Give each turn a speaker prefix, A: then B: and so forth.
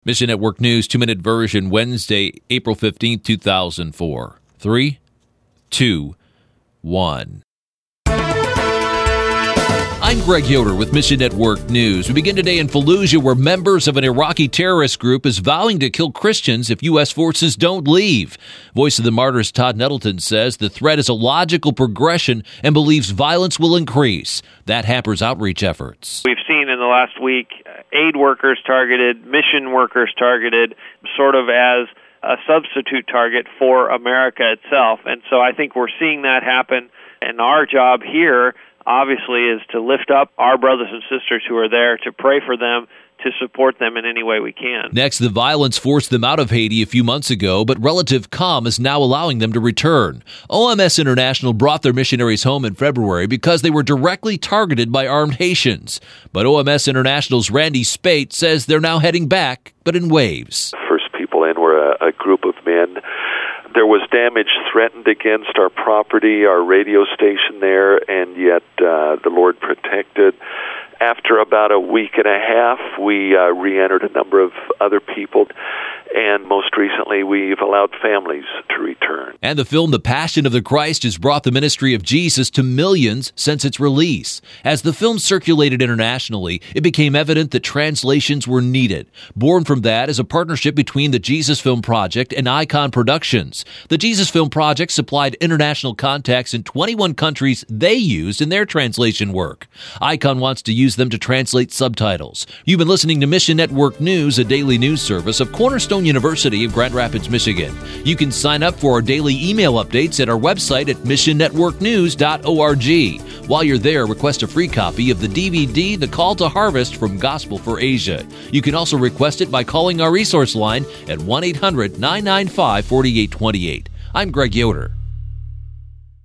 A: Mission Network News, 2-minute version, Wednesday, April 15th, 2004. 3, 2, 1. I'm Greg Yoder with Mission Network News. We begin today in Fallujah, where members of an Iraqi terrorist group is vowing to kill Christians if U.S. forces don't leave. Voice of the Martyrs Todd Nettleton says the threat is a logical progression and believes violence will increase. That hampers outreach efforts.
B: We've seen in the last week aid workers targeted, mission workers targeted, sort of as a substitute target for America itself. And so I think we're seeing that happen. And our job here obviously is to lift up our brothers and sisters who are there, to pray for them, to support them in any way we can.
A: Next, the violence forced them out of Haiti a few months ago, but relative calm is now allowing them to return. OMS International brought their missionaries home in February because they were directly targeted by armed Haitians. But OMS International's Randy Spate says they're now heading back, but in waves.
C: First people in were a group of men. There was damage threatened against our property, our radio station there, and yet the Lord protected. After about a week and a half, we re-entered a number of other people, and most recently we've allowed families to return.
A: And the film The Passion of the Christ has brought the ministry of Jesus to millions since its release. As the film circulated internationally, it became evident that translations were needed. Born from that is a partnership between the Jesus Film Project and Icon Productions. The Jesus Film Project supplied international contacts in 21 countries they used in their translation work. Icon wants to use them to translate subtitles. You've been listening to Mission Network News, a daily news service of Cornerstone University of Grand Rapids, Michigan. You can sign up for our daily email updates at our website at missionnetworknews.org. While you're there, request a free copy of the DVD, The Call to Harvest from Gospel for Asia. You can also request it by calling our resource line at 1-800-995-4828. I'm Greg Yoder.